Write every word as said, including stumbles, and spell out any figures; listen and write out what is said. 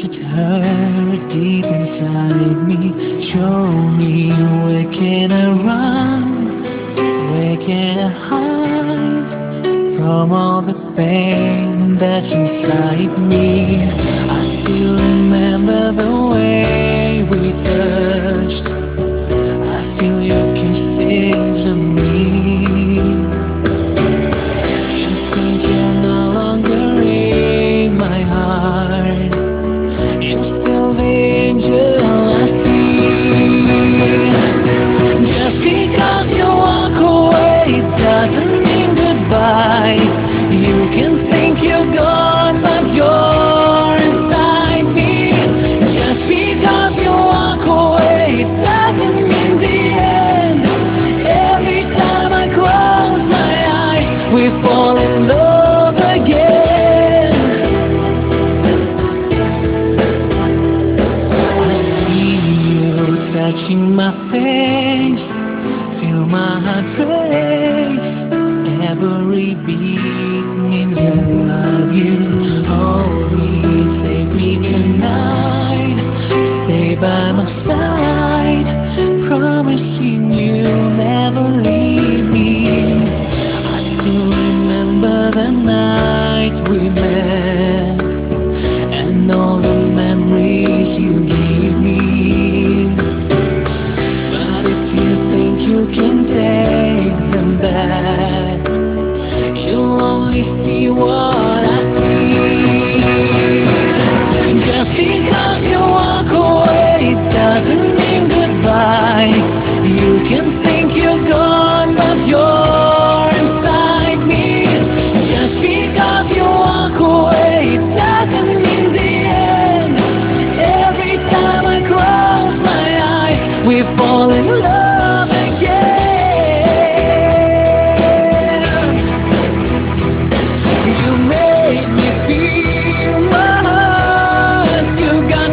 it hurt deep inside me. Show me where can I run, where can I hide from all the pain that's inside me. I still remember the way we touched. I feel your kisses on me. You think you're no longer in my heart. You're still the angel I see. Just because you walk away doesn't mean goodbye. You can think you're gone, but you're inside me. Just because you walk away doesn't mean the end. Every time I close my eyes, we fall in love again. I see you touching my face, feel my heart race. Every beat means I love you. Hold me, save me tonight. Stay by my side, promising you'll never leave me. I still remember the night we met and all the memories you gave me. But if you think you can take them back, you'll only see what I see. Just because you walk away doesn't mean goodbye. You can think you're gone, but you're inside me. Just because you walk away doesn't mean the end. Every time I close my eyes, we fall in love again. You made me feel what you got